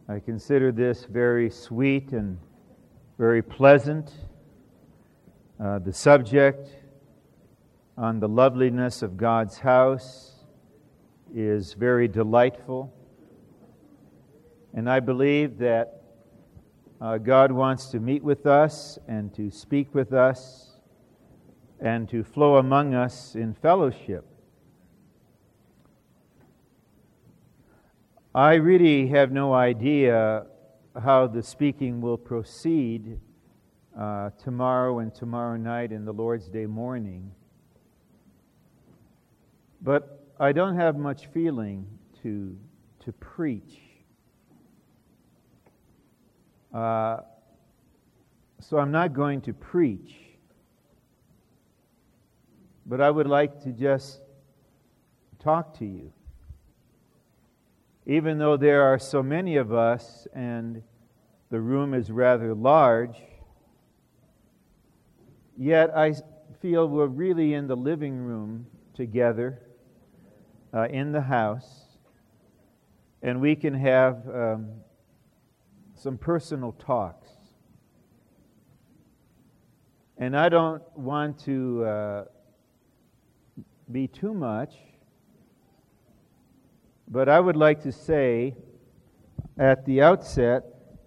I consider this very sweet and very pleasant. The subject on the loveliness of God's house is very delightful. And I believe that God wants to meet with us and to speak with us and to flow among us in fellowship. I really have no idea how the speaking will proceed tomorrow and tomorrow night and the Lord's Day morning. But I don't have much feeling to preach. So I'm not going to preach. But I would like to just talk to you. Even though there are so many of us and the room is rather large, yet I feel we're really in the living room together in the house, and we can have some personal talks. And I don't want to be too much, but I would like to say at the outset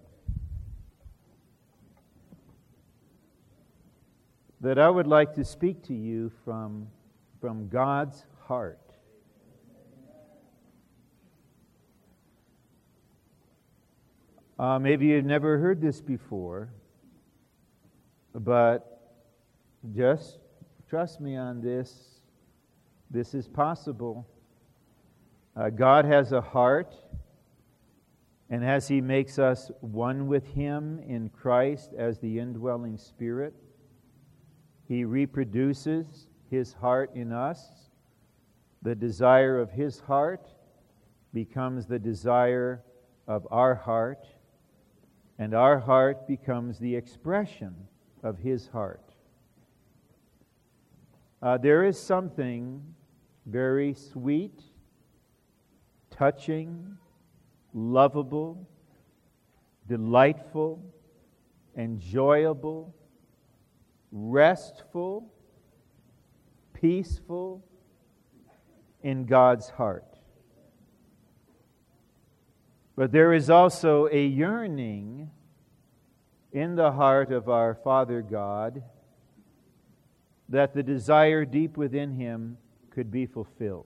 that I would like to speak to you from God's heart. Maybe you've never heard this before, but just trust me on this. This is possible. God has a heart, and as He makes us one with Him in Christ as the indwelling Spirit, He reproduces His heart in us. The desire of His heart becomes the desire of our heart, and our heart becomes the expression of His heart. There is something very sweet, touching, lovable, delightful, enjoyable, restful, peaceful in God's heart. But there is also a yearning in the heart of our Father God that the desire deep within Him could be fulfilled.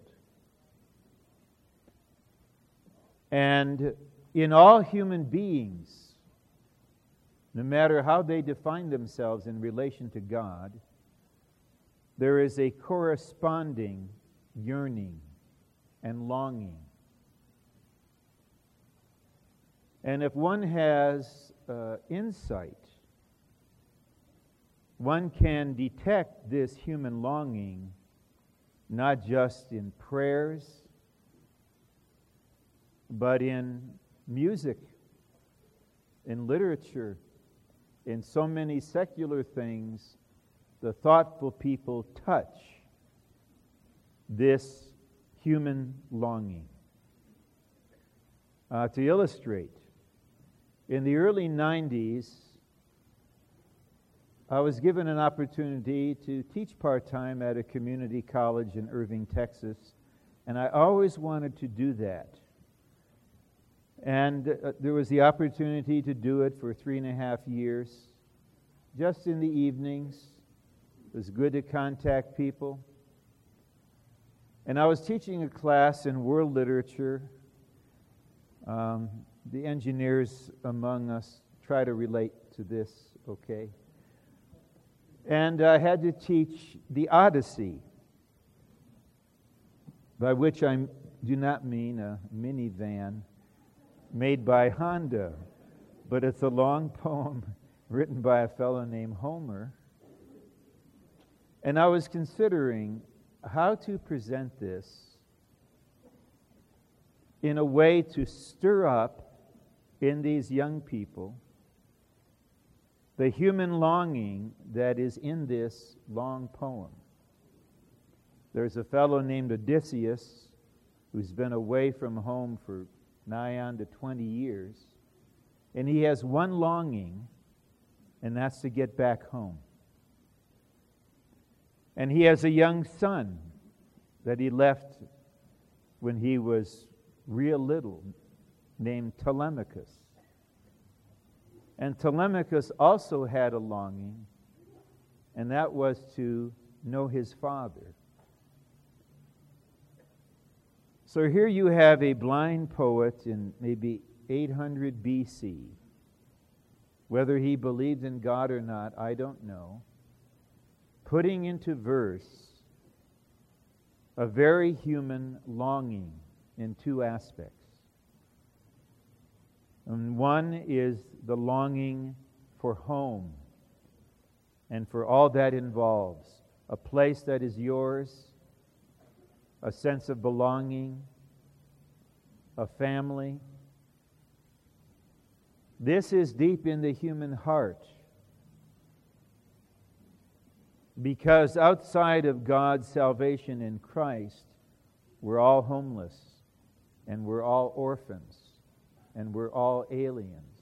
And in all human beings, no matter how they define themselves in relation to God, there is a corresponding yearning and longing. And if one has insight, one can detect this human longing not just in prayers, but in music, in literature, in so many secular things. The thoughtful people touch this human longing. To illustrate, in the early 90s, I was given an opportunity to teach part-time at a community college in Irving, Texas, and I always wanted to do that. And there was the opportunity to do it for 3.5 years, just in the evenings. It was good to contact people. And I was teaching a class in world literature. The engineers among us try to relate to this, okay? And I had to teach the Odyssey, by which I do not mean a minivan made by Honda, but it's a long poem written by a fellow named Homer. And I was considering how to present this in a way to stir up in these young people the human longing that is in this long poem. There's a fellow named Odysseus who's been away from home for nigh on to 20 years. And he has one longing, and that's to get back home. And he has a young son that he left when he was real little, named Telemachus. And Telemachus also had a longing, and that was to know his father. So here you have a blind poet in maybe 800 BC. Whether he believed in God or not, I don't know. Putting into verse a very human longing in two aspects. And one is the longing for home and for all that involves. A place that is yours, a sense of belonging, a family. This is deep in the human heart. Because outside of God's salvation in Christ, we're all homeless, and we're all orphans, and we're all aliens.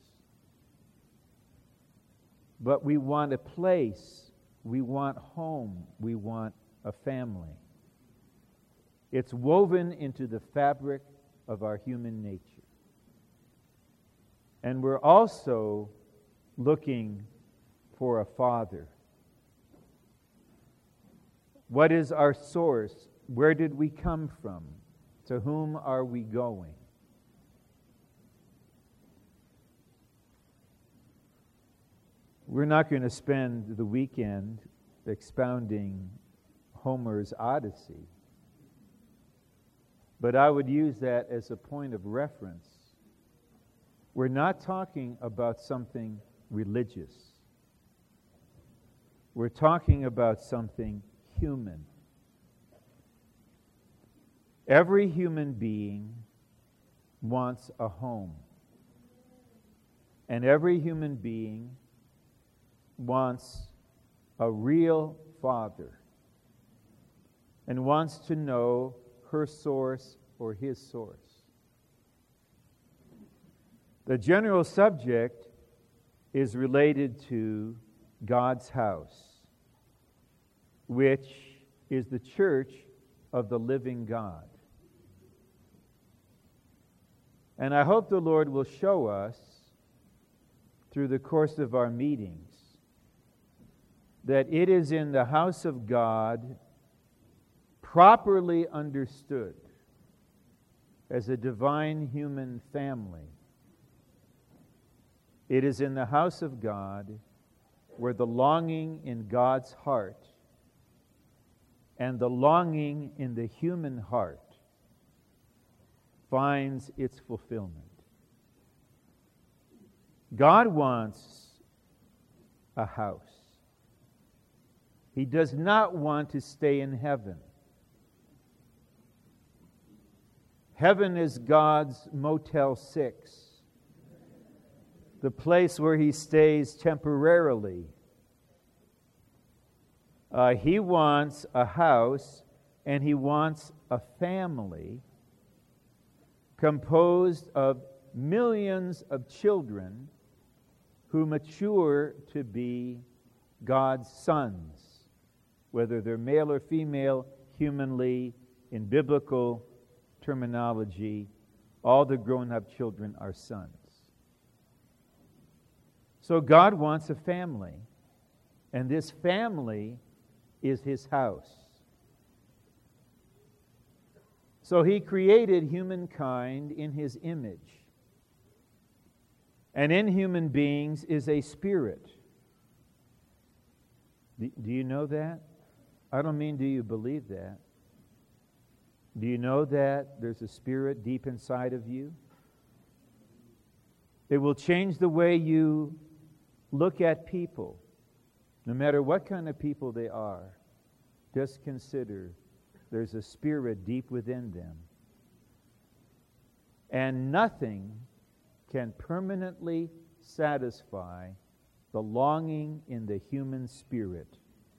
But we want a place, we want home, we want a family. It's woven into the fabric of our human nature. And we're also looking for a father. What is our source? Where did we come from? To whom are we going? We're not going to spend the weekend expounding Homer's Odyssey, but I would use that as a point of reference. We're not talking about something religious. We're talking about something human. Every human being wants a home. And every human being wants a real father and wants to know her source or his source. The general subject is related to God's house, which is the church of the living God. And I hope the Lord will show us through the course of our meetings that it is in the house of God, properly understood as a divine human family. It is in the house of God where the longing in God's heart and the longing in the human heart finds its fulfillment. God wants a house. He does not want to stay in heaven. Heaven is God's Motel 6, the place where he stays temporarily. He wants a house, and he wants a family composed of millions of children who mature to be God's sons, whether they're male or female, humanly, in biblical terminology, all the grown-up children are sons. So God wants a family, and this family is his house. So he created humankind in his image. And in human beings is a spirit. Do you know that? I don't mean do you believe that. Do you know that there's a spirit deep inside of you? It will change the way you look at people, no matter what kind of people they are. Just consider there's a spirit deep within them. And nothing can permanently satisfy the longing in the human spirit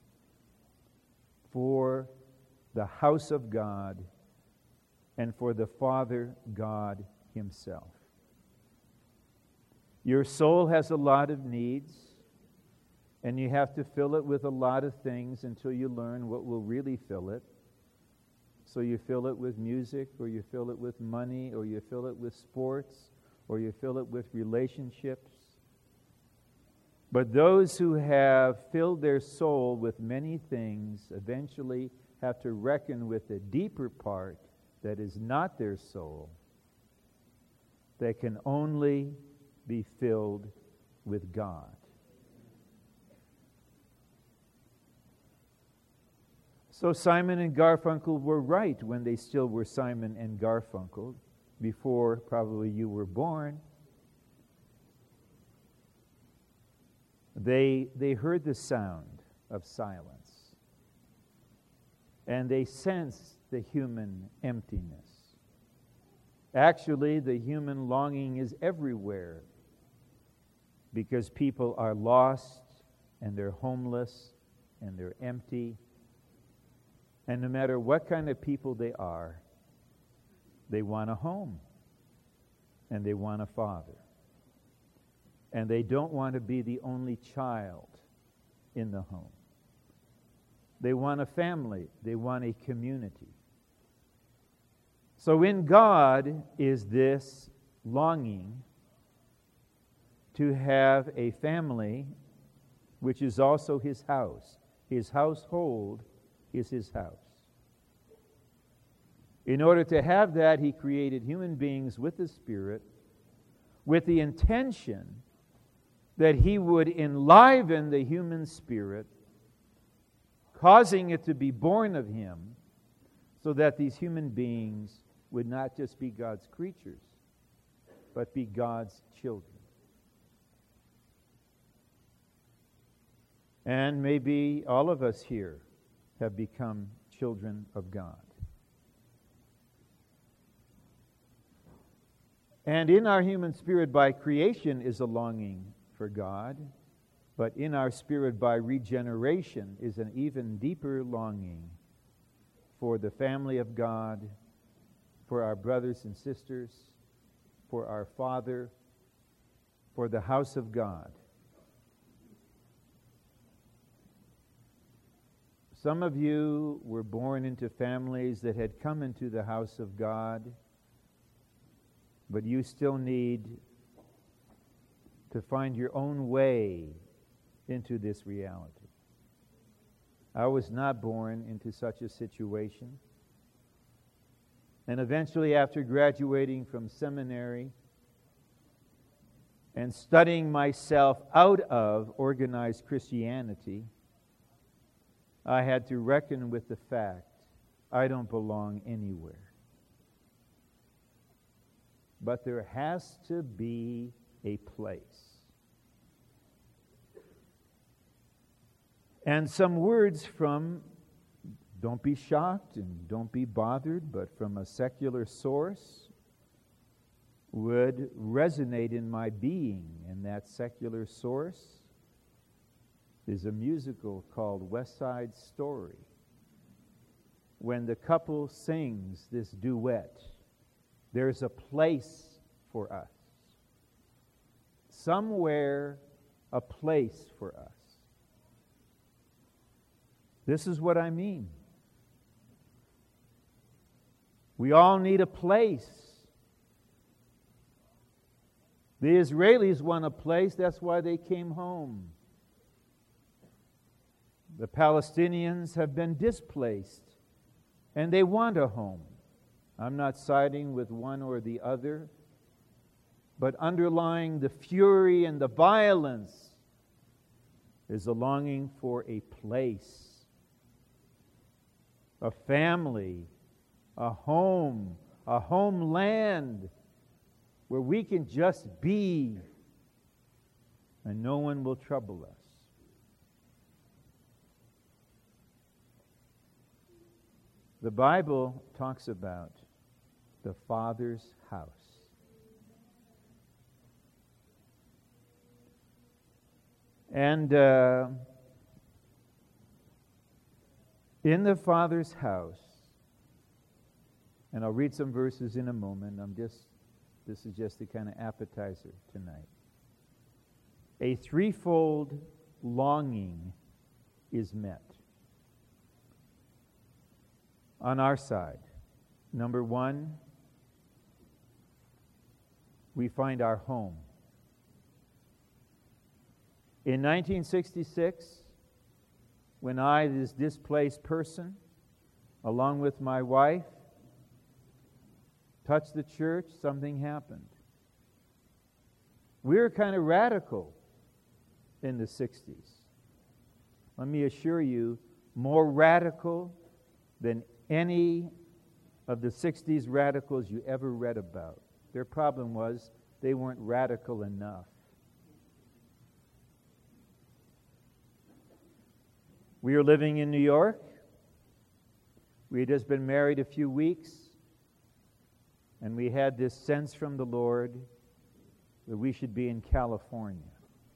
for the house of God and for the Father God himself. Your soul has a lot of needs, and you have to fill it with a lot of things until you learn what will really fill it. So you fill it with music, or you fill it with money, or you fill it with sports, or you fill it with relationships. But those who have filled their soul with many things eventually have to reckon with the deeper part that is not their soul, that can only be filled with God. So Simon and Garfunkel were right when they still were Simon and Garfunkel, before probably you were born. They heard the sound of silence, and they sensed the human emptiness. Actually, the human longing is everywhere, because people are lost, and they're homeless, and they're empty. And no matter what kind of people they are, they want a home, and they want a father. And they don't want to be the only child in the home. They want a family. They want a community. So in God is this longing to have a family which is also His house. His household is His house. In order to have that, He created human beings with the Spirit, with the intention that He would enliven the human spirit, causing it to be born of Him, so that these human beings would not just be God's creatures, but be God's children. And maybe all of us here have become children of God. And in our human spirit by creation is a longing for God, but in our spirit by regeneration is an even deeper longing for the family of God, for our brothers and sisters, for our Father, for the house of God. Some of you were born into families that had come into the house of God, but you still need to find your own way into this reality. I was not born into such a situation. And eventually, after graduating from seminary and studying myself out of organized Christianity, I had to reckon with the fact I don't belong anywhere. But there has to be a place. And some words from, don't be shocked and don't be bothered, but from a secular source would resonate in my being. And that secular source is a musical called West Side Story. When the couple sings this duet, there's a place for us. Somewhere, a place for us. This is what I mean. We all need a place. The Israelis want a place, that's why they came home. The Palestinians have been displaced, and they want a home. I'm not siding with one or the other, but underlying the fury and the violence is a longing for a place, a family, a homeland where we can just be and no one will trouble us. The Bible talks about the Father's house. And in the Father's house, and I'll read some verses in a moment. This is just a kind of appetizer tonight. a threefold longing is met. On our side, number one, we find our home. In 1966, when I, this displaced person, along with my wife, touched the church, something happened. We were kind of radical in the 60s. Let me assure you, more radical than any of the 60s radicals you ever read about. Their problem was they weren't radical enough. We were living in New York. We had just been married a few weeks, and we had this sense from the Lord that we should be in California.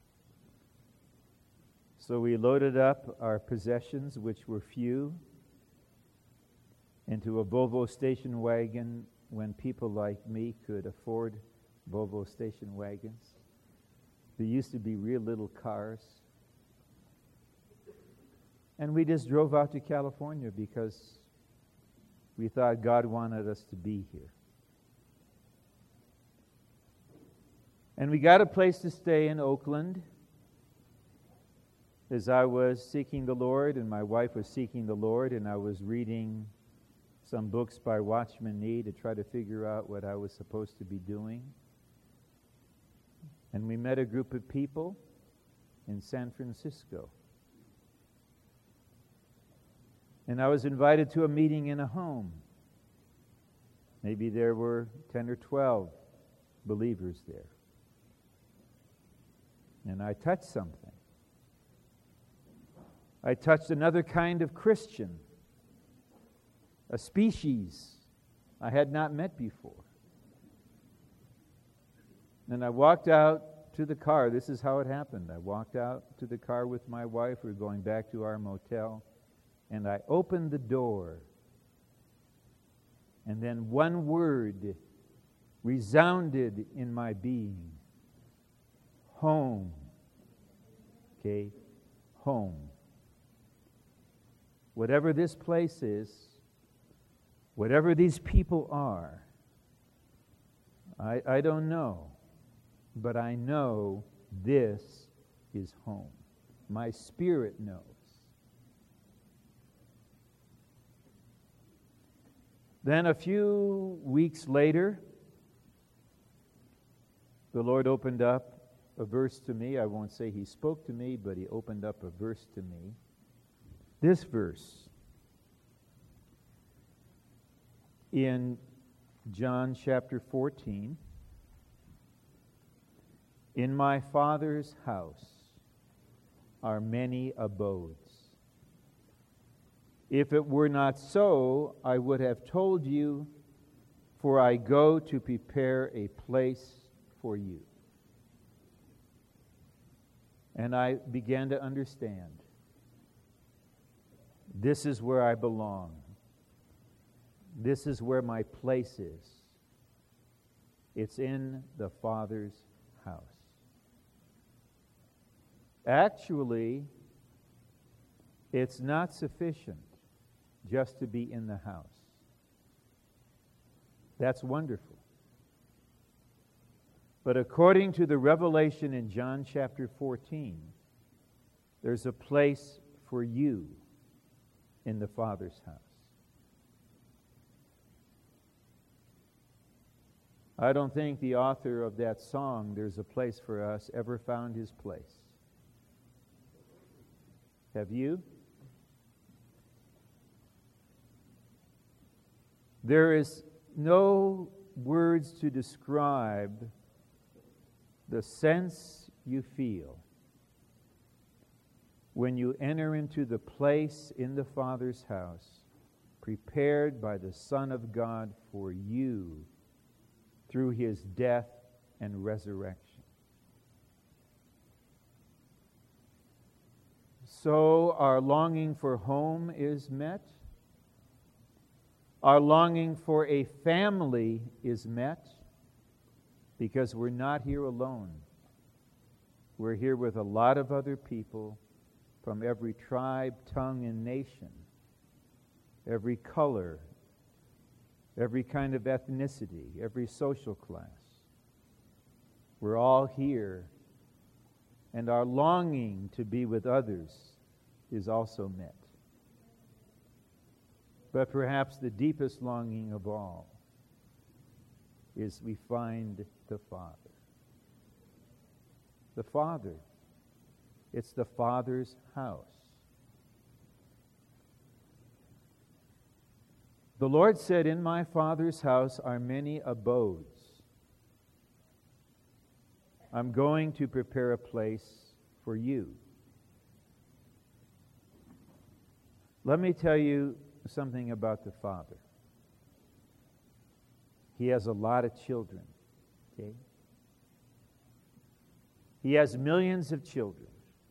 So we loaded up our possessions, which were few, into a Volvo station wagon when people like me could afford Volvo station wagons. There used to be real little cars. And we just drove out to California because we thought God wanted us to be here. And we got a place to stay in Oakland as I was seeking the Lord, and my wife was seeking the Lord, and I was reading some books by Watchman Nee to try to figure out what I was supposed to be doing. And we met a group of people in San Francisco. And I was invited to a meeting in a home. Maybe there were 10 or 12 believers there. And I touched something. I touched another kind of Christian, a species I had not met before. And I walked out to the car. This is how it happened. I walked out to the car with my wife. We were going back to our motel. And I opened the door. And then one word resounded in my being. Home. Okay? Home. Whatever this place is, whatever these people are, I don't know. But I know this is home. My spirit knows. Then a few weeks later, the Lord opened up a verse to me. I won't say He spoke to me, but He opened up a verse to me. This verse in John chapter 14. In my Father's house are many abodes. If it were not so, I would have told you, for I go to prepare a place for you. And I began to understand. This is where I belong. This is where my place is. It's in the Father's house. Actually, it's not sufficient just to be in the house. That's wonderful. But according to the revelation in John chapter 14, there's a place for you in the Father's house. I don't think the author of that song, There's a Place for Us, ever found his place. Have you? There is no words to describe the sense you feel when you enter into the place in the Father's house prepared by the Son of God for you through His death and resurrection. So our longing for home is met. Our longing for a family is met because we're not here alone. We're here with a lot of other people from every tribe, tongue, and nation, every color, every kind of ethnicity, every social class. We're all here, and our longing to be with others is also met. But perhaps the deepest longing of all is we find the Father. The Father. It's the Father's house. The Lord said, "In my Father's house are many abodes. I'm going to prepare a place for you." Let me tell you something about the Father. He has a lot of children. Okay? He has millions of children.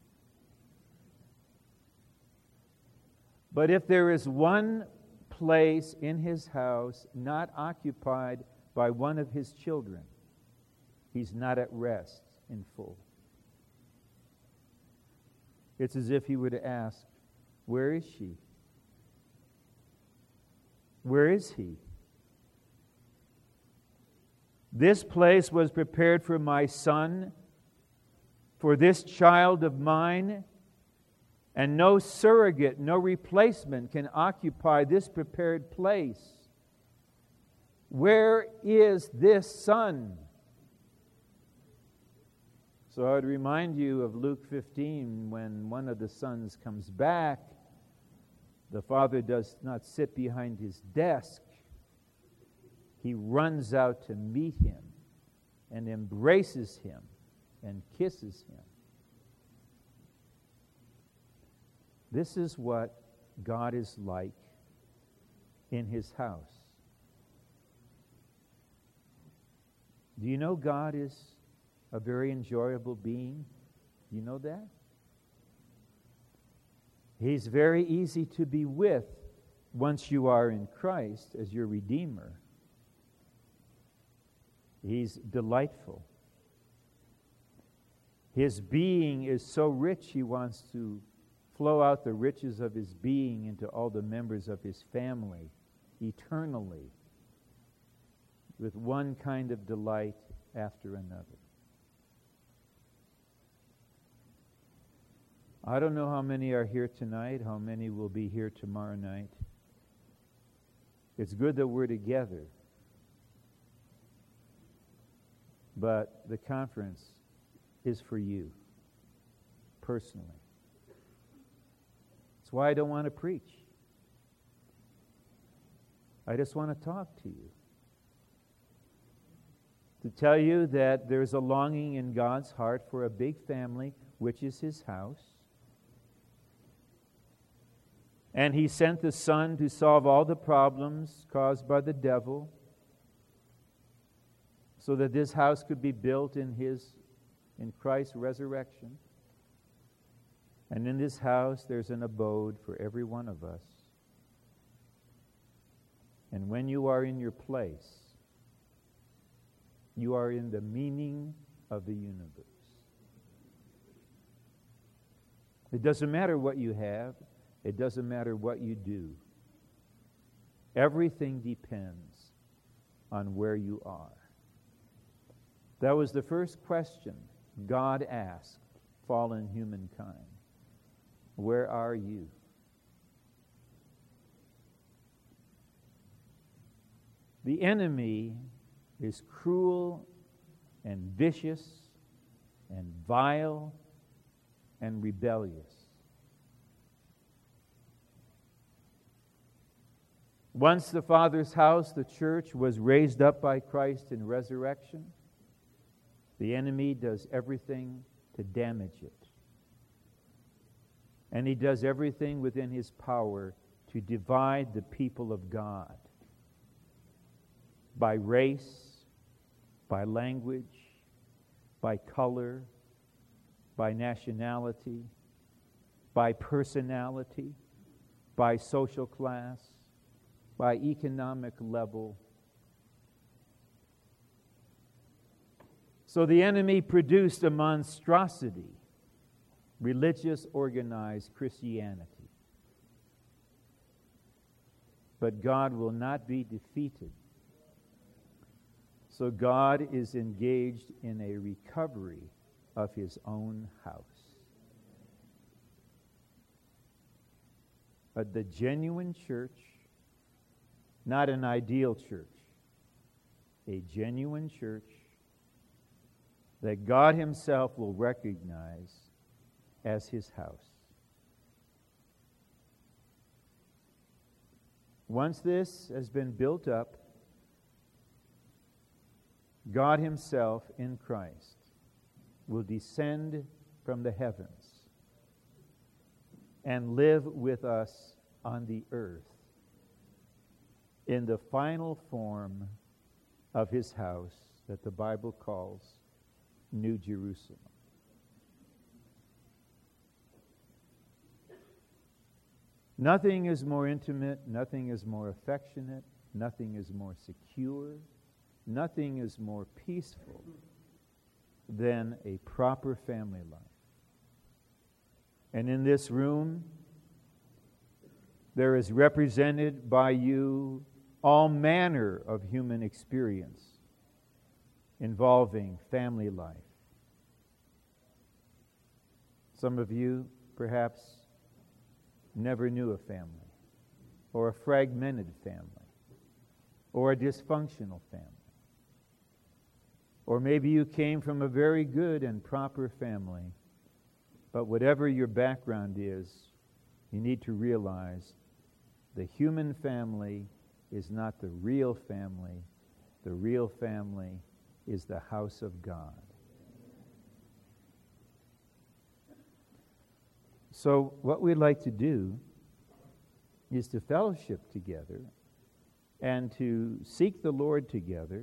But if there is one place in his house not occupied by one of his children, he's not at rest in full. It's as if he would ask, "Where is she? Where is he?" This place was prepared for my son, for this child of mine, and no surrogate, no replacement can occupy this prepared place. Where is this son? So I would remind you of Luke 15, when one of the sons comes back, the father does not sit behind his desk. He runs out to meet him and embraces him and kisses him. This is what God is like in his house. Do you know God is a very enjoyable being? Do you know that? He's very easy to be with once you are in Christ as your Redeemer. He's delightful. His being is so rich, he wants to flow out the riches of his being into all the members of his family eternally, with one kind of delight after another. I don't know how many are here tonight, how many will be here tomorrow night. It's good that we're together. But the conference is for you, personally. That's why I don't want to preach. I just want to talk to you. To tell you that there's a longing in God's heart for a big family, which is his house. And he sent the Son to solve all the problems caused by the devil, so that this house could be built in Christ's resurrection. And in this house there's an abode for every one of us. And when you are in your place, you are in the meaning of the universe. It doesn't matter what you have. It doesn't matter what you do. Everything depends on where you are. That was the first question God asked fallen humankind. Where are you? The enemy is cruel and vicious and vile and rebellious. Once the Father's house, the church, was raised up by Christ in resurrection, the enemy does everything to damage it. And he does everything within his power to divide the people of God by race, by language, by color, by nationality, by personality, by social class, by economic level. So the enemy produced a monstrosity, religious, organized Christianity. But God will not be defeated. So God is engaged in a recovery of his own house. But the genuine church, not an ideal church, a genuine church that God himself will recognize as his house. Once this has been built up, God himself in Christ will descend from the heavens and live with us on the earth in the final form of his house that the Bible calls New Jerusalem. Nothing is more intimate, nothing is more affectionate, nothing is more secure, nothing is more peaceful than a proper family life. And in this room, there is represented by you all manner of human experience involving family life. Some of you, perhaps, never knew a family, or a fragmented family, or a dysfunctional family. Or maybe you came from a very good and proper family, but whatever your background is, you need to realize the human family is not the real family. The real family is the house of God. So what we'd like to do is to fellowship together and to seek the Lord together,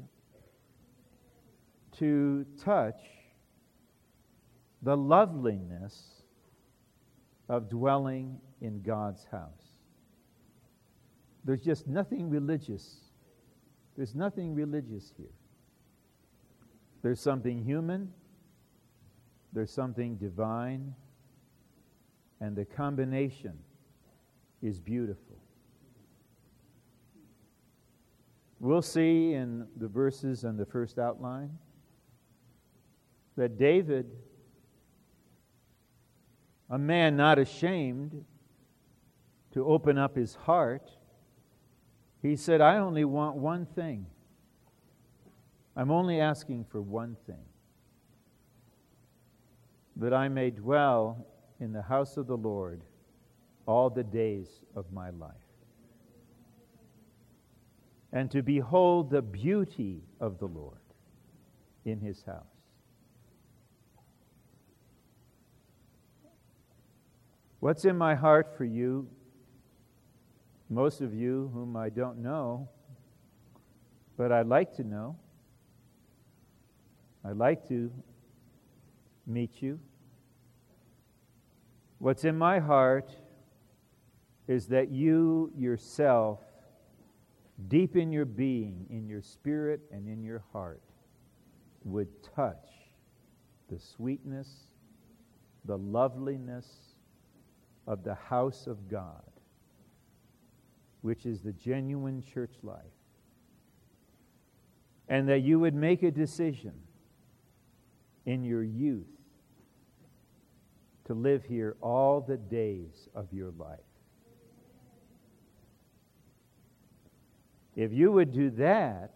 to touch the loveliness of dwelling in God's house. There's just nothing religious. There's nothing religious here. There's something human, there's something divine, and the combination is beautiful. We'll see in the verses on the first outline that David, a man not ashamed to open up his heart, he said, I only want one thing. I'm only asking for one thing, that I may dwell in the house of the Lord all the days of my life, and to behold the beauty of the Lord in his house. What's in my heart for you, most of you whom I don't know, but I'd like to know, I'd like to meet you. What's in my heart is that you yourself, deep in your being, in your spirit and in your heart, would touch the sweetness, the loveliness of the house of God, which is the genuine church life. And that you would make a decision in your youth to live here all the days of your life. If you would do that,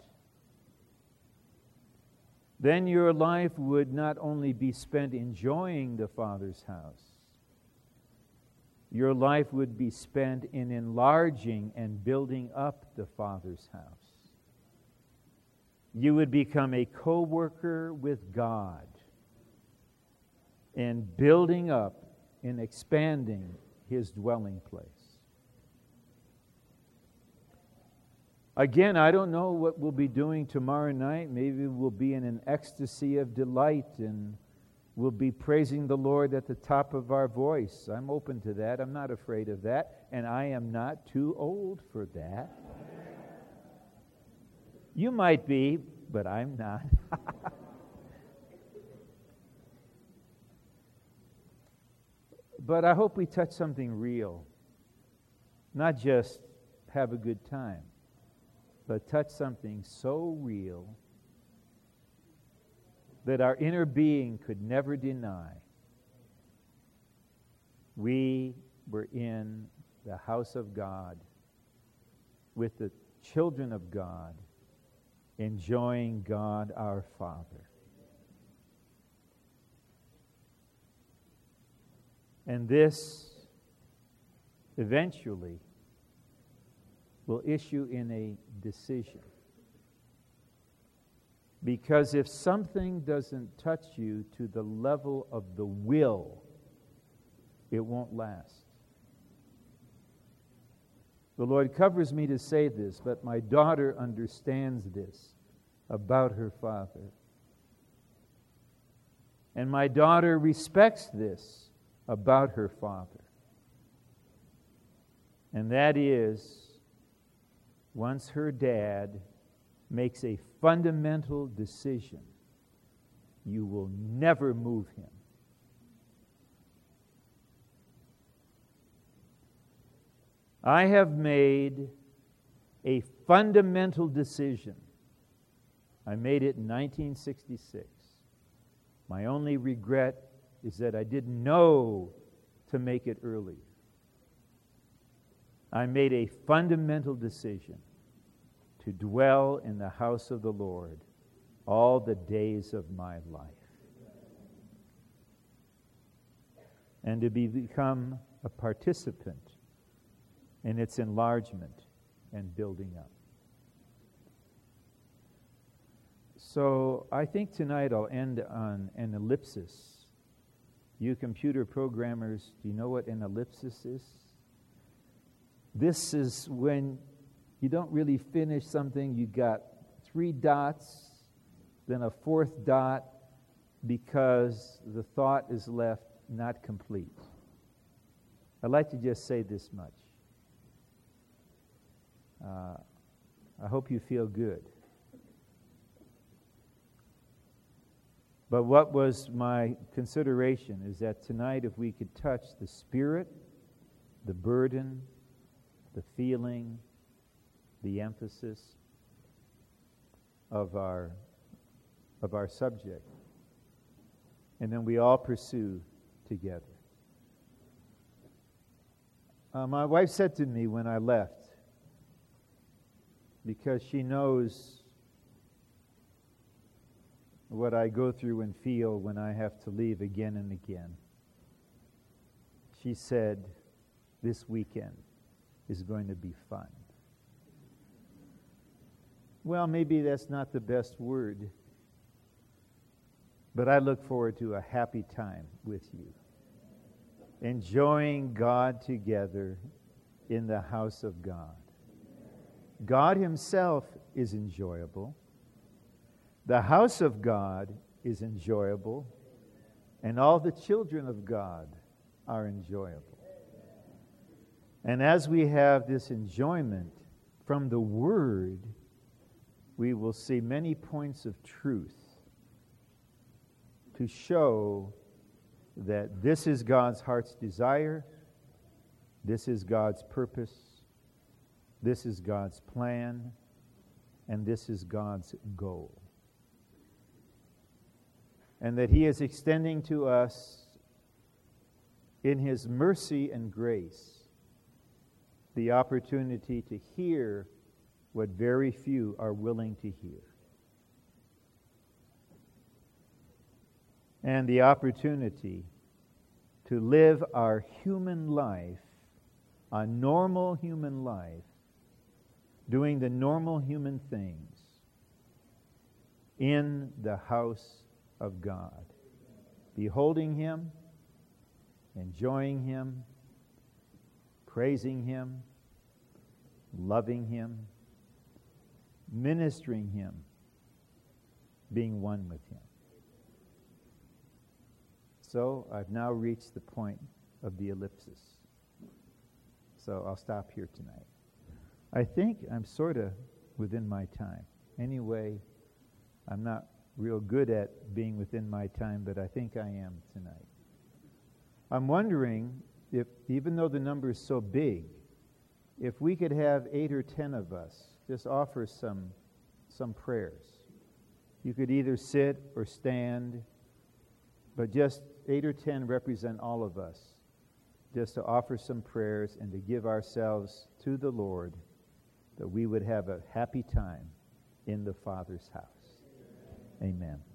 then your life would not only be spent enjoying the Father's house, your life would be spent in enlarging and building up the Father's house. You would become a co-worker with God in building up and expanding his dwelling place. Again, I don't know what we'll be doing tomorrow night. Maybe we'll be in an ecstasy of delight and we'll be praising the Lord at the top of our voice. I'm open to that. I'm not afraid of that. And I am not too old for that. You might be, but I'm not. But I hope we touch something real. Not just have a good time, but touch something so real that our inner being could never deny. We were in the house of God with the children of God, enjoying God our Father. And this eventually will issue in a decision. Because if something doesn't touch you to the level of the will, it won't last. The Lord covers me to say this, but my daughter understands this about her father. And my daughter respects this about her father. And that is, once her dad makes a fundamental decision, you will never move him. I have made a fundamental decision. I made it in 1966. My only regret is that I didn't know to make it earlier. I made a fundamental decision to dwell in the house of the Lord all the days of my life. And to become a participant in its enlargement and building up. So I think tonight I'll end on an ellipsis. You computer programmers, do you know what an ellipsis is? This is when you don't really finish something. You got 3 dots, then a 4th dot, because the thought is left not complete. I'd like to just say this much. I hope you feel good. But what was my consideration is that tonight, if we could touch the spirit, the burden, the feeling, the emphasis of our subject, and then we all pursue together. My wife said to me when I left, because she knows what I go through and feel when I have to leave again and again, she said, this weekend is going to be fun. Well, maybe that's not the best word, but I look forward to a happy time with you, enjoying God together in the house of God. God Himself is enjoyable. The house of God is enjoyable. And all the children of God are enjoyable. And as we have this enjoyment from the Word, we will see many points of truth to show that this is God's heart's desire, this is God's purpose, this is God's plan, and this is God's goal. And that He is extending to us, in His mercy and grace, the opportunity to hear what very few are willing to hear. And the opportunity to live our human life, a normal human life, doing the normal human things in the house of God, beholding Him, enjoying Him, praising Him, loving Him, ministering Him, being one with Him. So I've now reached the point of the ellipsis. So I'll stop here tonight. I think I'm sort of within my time. Anyway, I'm not real good at being within my time, but I think I am tonight. I'm wondering if, even though the number is so big, if we could have 8 or 10 of us just offer some prayers. You could either sit or stand, but just 8 or 10 represent all of us, just to offer some prayers and to give ourselves to the Lord, that we would have a happy time in the Father's house. Amen.